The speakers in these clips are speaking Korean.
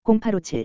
0857.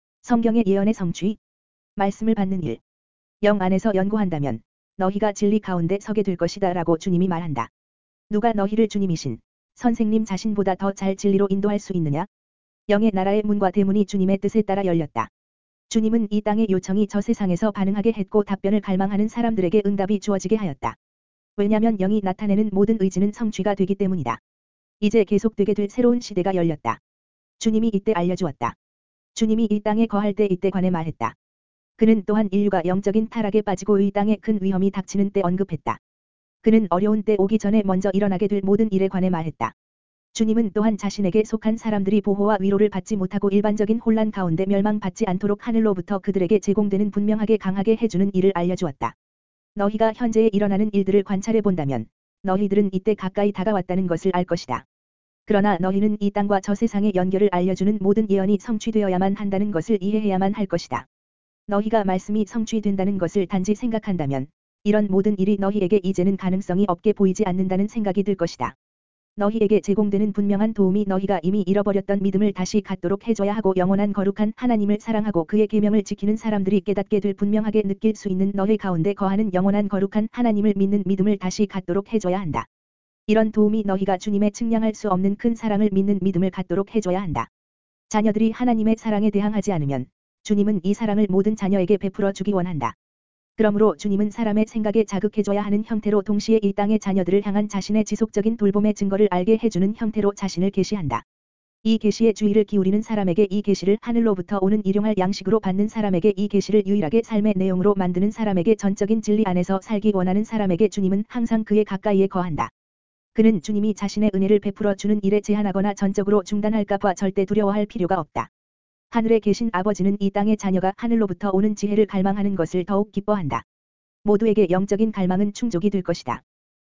성경의 예언의 성취. 말씀을 받는 일. 영 안에서 연구한다면 너희가 진리 가운데 서게 될 것이다 라고 주님이 말한다. 누가 너희를 주님이신 선생님 자신보다 더 잘 진리로 인도할 수 있느냐? 영의 나라의 문과 대문이 주님의 뜻에 따라 열렸다. 주님은 이 땅의 요청이 저 세상에서 반응하게 했고 답변을 갈망하는 사람들에게 응답이 주어지게 하였다. 왜냐하면 영이 나타내는 모든 의지는 성취가 되기 때문이다. 이제 계속되게 될 새로운 시대가 열렸다. 주님이 이때 알려주었다. 주님이 이 땅에 거할 때 이때 관해 말했다. 그는 또한 인류가 영적인 타락에 빠지고 이 땅에 큰 위험이 닥치는 때 언급했다. 그는 어려운 때 오기 전에 먼저 일어나게 될 모든 일에 관해 말했다. 주님은 또한 자신에게 속한 사람들이 보호와 위로를 받지 못하고 일반적인 혼란 가운데 멸망받지 않도록 하늘로부터 그들에게 제공되는 분명하게 강하게 해주는 일을 알려주었다. 너희가 현재에 일어나는 일들을 관찰해 본다면 너희들은 이때 가까이 다가왔다는 것을 알 것이다. 그러나 너희는 이 땅과 저 세상의 연결을 알려주는 모든 예언이 성취되어야만 한다는 것을 이해해야만 할 것이다. 너희가 말씀이 성취된다는 것을 단지 생각한다면 이런 모든 일이 너희에게 이제는 가능성이 없게 보이지 않는다는 생각이 들 것이다. 너희에게 제공되는 분명한 도움이 너희가 이미 잃어버렸던 믿음을 다시 갖도록 해줘야 하고 영원한 거룩한 하나님을 사랑하고 그의 계명을 지키는 사람들이 깨닫게 될 분명하게 느낄 수 있는 너희 가운데 거하는 영원한 거룩한 하나님을 믿는 믿음을 다시 갖도록 해줘야 한다. 이런 도움이 너희가 주님의 측량할 수 없는 큰 사랑을 믿는 믿음을 갖도록 해줘야 한다. 자녀들이 하나님의 사랑에 대항하지 않으면 주님은 이 사랑을 모든 자녀에게 베풀어 주기 원한다. 그러므로 주님은 사람의 생각에 자극해줘야 하는 형태로 동시에 이 땅의 자녀들을 향한 자신의 지속적인 돌봄의 증거를 알게 해주는 형태로 자신을 계시한다. 이 계시에 주의를 기울이는 사람에게 이 계시를 하늘로부터 오는 일용할 양식으로 받는 사람에게 이 계시를 유일하게 삶의 내용으로 만드는 사람에게 전적인 진리 안에서 살기 원하는 사람에게 주님은 항상 그의 가까이에 거한다. 그는 주님이 자신의 은혜를 베풀어 주는 일에 제한하거나 전적으로 중단할까 봐 절대 두려워할 필요가 없다. 하늘에 계신 아버지는 이 땅의 자녀가 하늘로부터 오는 지혜를 갈망하는 것을 더욱 기뻐한다. 모두에게 영적인 갈망은 충족이 될 것이다.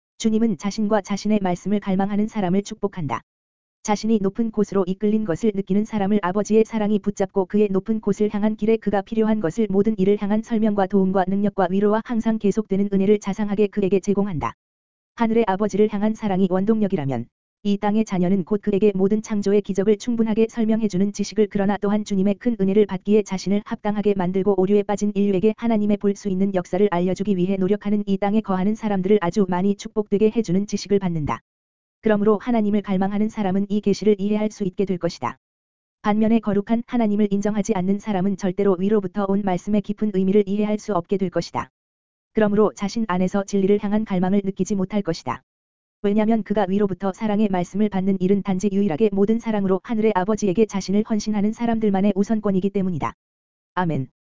주님은 자신과 자신의 말씀을 갈망하는 사람을 축복한다. 자신이 높은 곳으로 이끌린 것을 느끼는 사람을 아버지의 사랑이 붙잡고 그의 높은 곳을 향한 길에 그가 필요한 것을 모든 일을 향한 설명과 도움과 능력과 위로와 항상 계속되는 은혜를 자상하게 그에게 제공한다. 하늘의 아버지를 향한 사랑이 원동력이라면 이 땅의 자녀는 곧 그에게 모든 창조의 기적을 충분하게 설명해주는 지식을 그러나 또한 주님의 큰 은혜를 받기에 자신을 합당하게 만들고 오류에 빠진 인류에게 하나님의 볼 수 있는 역사를 알려주기 위해 노력하는 이 땅에 거하는 사람들을 아주 많이 축복되게 해주는 지식을 받는다. 그러므로 하나님을 갈망하는 사람은 이 계시를 이해할 수 있게 될 것이다. 반면에 거룩한 하나님을 인정하지 않는 사람은 절대로 위로부터 온 말씀의 깊은 의미를 이해할 수 없게 될 것이다. 그러므로 자신 안에서 진리를 향한 갈망을 느끼지 못할 것이다. 왜냐하면 그가 위로부터 사랑의 말씀을 받는 일은 단지 유일하게 모든 사랑으로 하늘의 아버지에게 자신을 헌신하는 사람들만의 우선권이기 때문이다. 아멘.